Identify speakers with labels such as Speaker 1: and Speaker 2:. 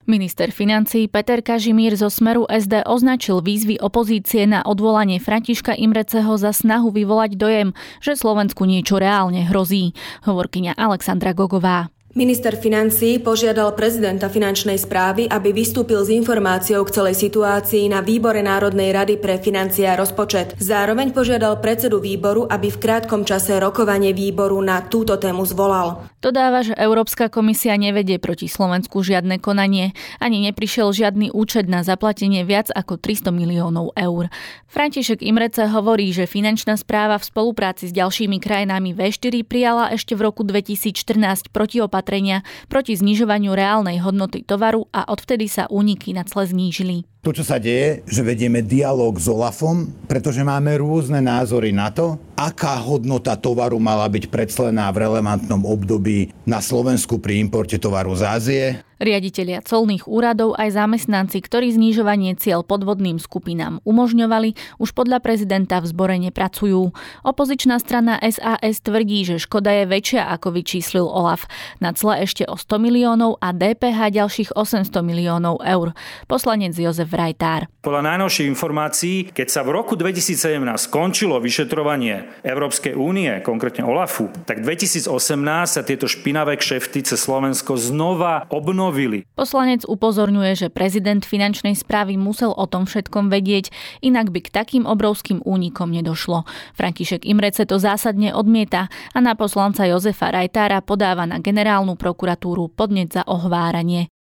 Speaker 1: Minister financií Peter Kažimír zo Smeru SD označil výzvy opozície na odvolanie Františka Imreceho za snahu vyvolať dojem, že Slovensku niečo reálne hrozí. Hovorkyňa Alexandra Gogová.
Speaker 2: Minister financií požiadal prezidenta finančnej správy, aby vystúpil s informáciou k celej situácii na výbore Národnej rady pre financie a rozpočet. Zároveň požiadal predsedu výboru, aby v krátkom čase rokovanie výboru na túto tému zvolal.
Speaker 1: Dodáva, že Európska komisia nevedie proti Slovensku žiadne konanie, ani neprišiel žiadny účet na zaplatenie viac ako 300 miliónov eur. František Imrece hovorí, že finančná správa v spolupráci s ďalšími krajinami V4 prijala ešte v roku 2014 protiopatrenia proti znižovaniu reálnej hodnoty tovaru a odvtedy sa úniky na cle znížili.
Speaker 3: To, čo sa deje, že vedieme dialóg s OLAFom, pretože máme rôzne názory na to, aká hodnota tovaru mala byť preclená v relevantnom období na Slovensku pri importe tovaru z Ázie.
Speaker 1: Riaditelia colných úradov aj zamestnanci, ktorí znižovanie ciel podvodným skupinám umožňovali, už podľa prezidenta v zbore nepracujú. Opozičná strana SAS tvrdí, že škoda je väčšia, ako vyčíslil OLAF. Na cle ešte o 100 miliónov a DPH ďalších 800 miliónov eur. Poslanec Jozef Rajtár.
Speaker 4: Podľa najnovších informácií, keď sa v roku 2017 skončilo vyšetrovanie Európskej únie, konkrétne OLAFu, tak 2018 sa tieto špinavé kšefty cez Slovensko znova obnovili.
Speaker 1: Poslanec upozorňuje, že prezident finančnej správy musel o tom všetkom vedieť, inak by k takým obrovským únikom nedošlo. František Imrece to zásadne odmieta a na poslanca Jozefa Rajtára podáva na generálnu prokuratúru podnet za ohováranie.